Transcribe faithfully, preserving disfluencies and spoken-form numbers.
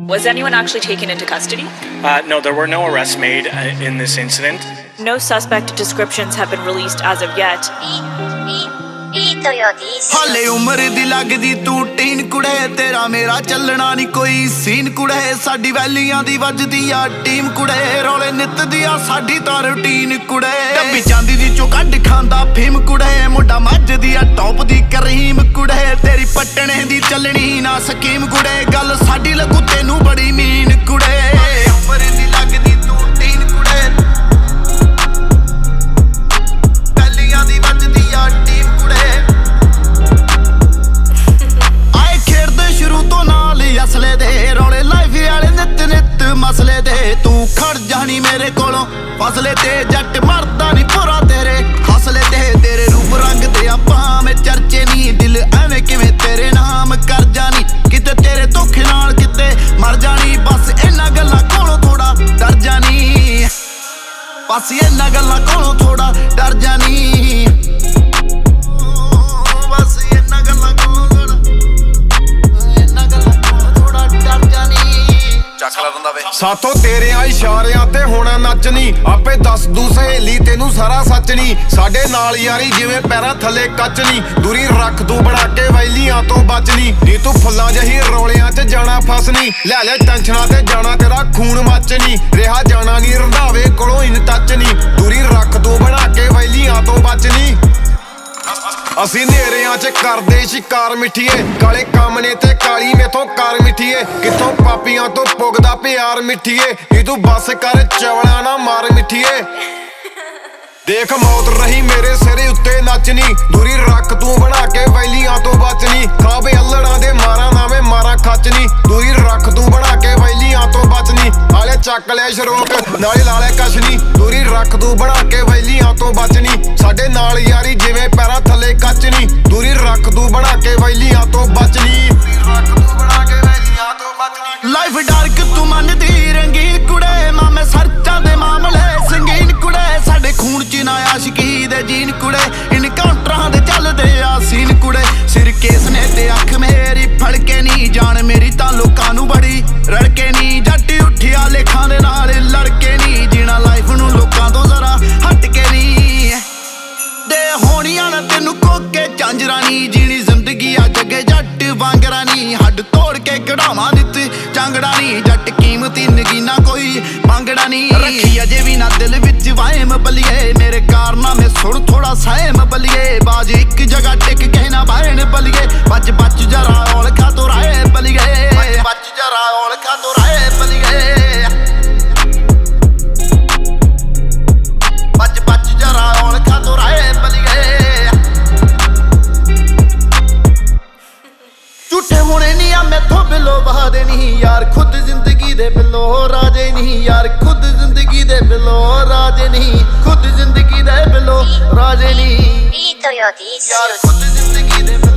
Was anyone actually taken into custody? Uh, no, there were no arrests made uh, in this incident. No suspect descriptions have been released as of yet. ਹਾਲੇ ਉਮਰ ਦੀ ਲੱਗਦੀ ਤੂੰ ਟੀਨ ਕੁੜੇ ਤੇਰਾ ਮੇਰਾ ਚੱਲਣਾ ਨਹੀਂ ਕੋਈ ਸੀਨ ਕੁੜੇ ਸਾਡੀ ਵੈਲੀਆਂ ਦੀ ਵੱਜਦੀ ਆ ਟੀਮ ਕੁੜੇ ਰੌਲੇ ਨਿੱਤ ਦੀ ਆ ਸਾਡੀ ਤਾਂ ਰੂਟੀਨ ਕੁੜੇ ਡੱਬੀ ਜਾਂਦੀ ਦੀ ਚੋਂ ਕੱਢ ਖਾਂਦਾ ਫੀਮ ਕੁੜੇ ਮੁੰਡਾ ਮੱਝ ਦੀ ਆ ਟੌਪ ਦੀ ਕਰੀਮ ਕੁੜੇ ਤੇਰੀ ਪੱਟਣੇ ਦੀ ਚੱਲਣੀ ਨਾ ਸਕੀਮ ਕੁੜੇ ਗੱਲ ਸਾਡੀ ਲੱਗੂ ਤੈਨੂੰ ਬੜੀ ਮੀਨ ਕੁੜੇ ਉਮਰ ਦੀ ਲੱਗਦੀ ਤੂੰ ਟੀਨ ਕੁੜੇ ਵੈਲੀਆਂ ਦੀ ਵੱਜਦੀ ਆ ਟੀਮ असले दे रौले लाइफ वाले नित नित मसले दे तू खड़ जानी मेरे कोलों फसले ते जट मरदा नहीं पूरा तेरे हसले ते तेरे रूप रंग दे आपां में चर्चे नहीं दिल एवें किवें तेरे नाम कर जानी किते तेरे धोखे नाल किते मर जानी बस इन्हां गल्लां कोलों थोड़ा डर जानी बस इन्हां गल्लां कोलों थोड़ा डर जानी बस इन्हां गल्लां कोलों साथों तेरे इशारियां ते होना नचनी आपे दस दू सहेली तेनू सारा सच नी साडे नाल यारी जिवें पैरां थले कच नी दूरी रख तू बना के वैलियां तो बचनी नी तू फुल्लां जही रौलियां च जाना फसनी लै लै टेंशनां ते जाना तेरा खून मचनी रेहा जाना नी रंधावे कोलों इन टच नी दूरी रख तू बना के वैलियां तो बचनी ਅਸੀਂ ਨੇਰਿਆਂ 'ਚ ਕਰਦੇ ਸ਼ਿਕਾਰ ਮਿੱਠੀਏ ਕਾਲੇ ਕੰਮ ਨੇ ਤੇ ਕਾਲੀ ਮੇਥੋਂ ਕਾਰ ਮਿੱਠੀਏ ਕਿੱਥੋਂ ਪਾਪੀਆਂ ਤੋਂ ਪੁੱਗਦਾ ਪਿਆਰ ਮਿੱਠੀਏ ਨੀ ਤੂੰ ਬਸ ਕਰ ਚਵਲਾ ਨਾ ਮਾਰ ਮਿੱਠੀਏ ਦੇਖ ਮੌਤ ਰਹੀ ਮੇਰੇ ਸਿਰੇ ਉੱਤੇ ਨੱਚਣੀ ਦੂਰੀ ਰੱਖ ਤੂੰ ਬਣਾ ਕੇ ਵੈਲੀਆਂ ਤੋਂ ਬਚਣੀ ਖਾਬੇ ਅੱਲੜਾਂ ਦੇ ਮਾਰਾਂ ਨਾਵੇਂ ਮਾਰਾਂ ਖੱਚਣੀ ਦੂਰੀ ਰੱਖ ਤੂੰ ਬਣਾ ਕੇ ਵੈਲੀਆਂ ਤੋਂ ਬਚਣੀ ਆਲੇ ਚੱਕ ਲੈ ਸ਼ਰੋਕ ਨਾਲੇ ਲਾਲੇ ਕਸ਼ਨੀ ਦੂਰੀ ਰੱਖ ਤੂੰ ਬਣਾ ਕੇ ਵੈਲੀਆਂ ਤੋਂ ਬਚਣੀ ਸਾਡੇ ਨਾਲ ਯਾਰੀ ਜਿਵੇਂ ਪੈਰਾਂ ਥੱਲੇ ਕੱਚਣੀ ਦੂਰੀ ਰੱਖ ਤੂੰ ਬਣਾ ਕੇ ਵੈਲੀਆਂ ਤੋਂ ਬਚਣੀ ਰੱਖ ਤੂੰ ਬਣਾ ਕੇ ਵੈਲੀਆਂ ਤੋਂ ਬਚਣੀ ਲਾਈਫ ਡਾਰਕ ਤੂੰ ਮੰਨਦੀ ਰੰਗੀਨ ਕੁੜੇ ਮਾਮੇ ਸਰਚਾਂ ਦੇ ਮਾਮਲੇ ਸੰਗੀਨ ਕੁੜੇ ਸਾਡੇ ਖੂਨ ਚ ਨਾ ਆਸ਼ਕੀ ਦੇ ਜੀਨ ਕੁੜੇ ਇਨਕਾਊਂਟਰਾਂ ਦੇ ਚੱਲਦੇ ਆ ਸੀਨ ਕੁੜੇ ਸਿਰ ਕੇਸ ਨੇ ਤੇ ਅੱਖ ਮੇਰੀ ਫੜ ਕੇ ਨਹੀਂ ਜਾਣ ਮੇਰੀ ਤਾਂ ਲੋਕਾਂ ਨੂੰ ਬੜੀ ਰੜਕੇ ਨਹੀਂ ਜੱਟ ਉੱਠਿਆ ਲੇਖਾਂ ਦੇ ਨਾਲ ਲੜਕੇ ਨਹੀਂ ਜੀਣਾ ਲਾਈਫ ਨੂੰ ਲੋਕਾਂ ਤੋਂ ਜ਼ਰਾ ਹਟ ਕੇ ਨਹੀਂ ਦੇ ਹੋਣੀਆਂ ਨਾ ਤੈਨੂੰ ਕੋਕੇ ਝਾਂਜਰਾਂ ਨਹੀਂ ਜੀਣੀ ਜ਼ਿੰਦਗੀ ਆ ਜੱਗੇ ਜੱਟ ਵਾਂਗਰਾ ਨਹੀਂ ਹੱਡ ਤੋੜ ਕੇ ਕਢਾਵਾਂ ਦਿੱਤੀ ਚਾਂਗੜਾ ਨਹੀਂ ਜੱਟ ਕੀਮਤੀ ਨਗੀਨਾ ਕੋਈ ਮੰਗੜਾ ਨਹੀਂ ਰੱਖੀ ਅਜੇ ਵੀ ਨਾ ਦਿਲ ਵਿੱਚ ਵਾਇਮ ਬਲੀਏ ਮੇਰੇ ਕਾਰਨਾਮੇ ਸੁਣ ਥੋੜਾ ਸਹਿਮ ਬਲੀਏ ਬਾਜ ਇੱਕ ਜਗ੍ਹਾ ਟਿਕ ਕੇ ਨਾ ਬਾਹਣ ਬਲੀਏ ਬੱਚ ਬੱਚ ਜਰਾ ਔਲਖਾ ਤੋਂ ਰਾਏ ਬਲੀਏ ਬੱਚ ਜਰਾ ਔਲਖਾ ਤੋਂ ਰਾਏ ਬਲੀਏ ਬੱਚ ਬੱਚ ਜਰਾ ਔਲਖਾ ਤੋਂ ਰਾਏ ਬਲੀਏ ਝੂਠੇ ਹੋਣੇ ਨਹੀਂ ਆ ਮੈਥੋਂ ਬਿਲੋ ਬਹਾਦੇ ਨਹੀਂ ਯਾਰ ਖੁਦ ਜ਼ਿੰਦਗੀ ਦੇ ਬਿਲੋ ਰਾਜੇ ਨਹੀਂ ਯਾਰ ਖੁਦ ਜ਼ਿੰਦਗੀ ਦੇ ਬਿਲੋ ਰਾਜੇ ਨਹੀਂ ਖੁਦ ਜ਼ਿੰਦਗੀ ਦੇ ਬਿਲੋ ਰਾਜੇ ਨਹੀਂ ਯਾਰ ਖੁਦ ਜ਼ਿੰਦਗੀ ਦੇ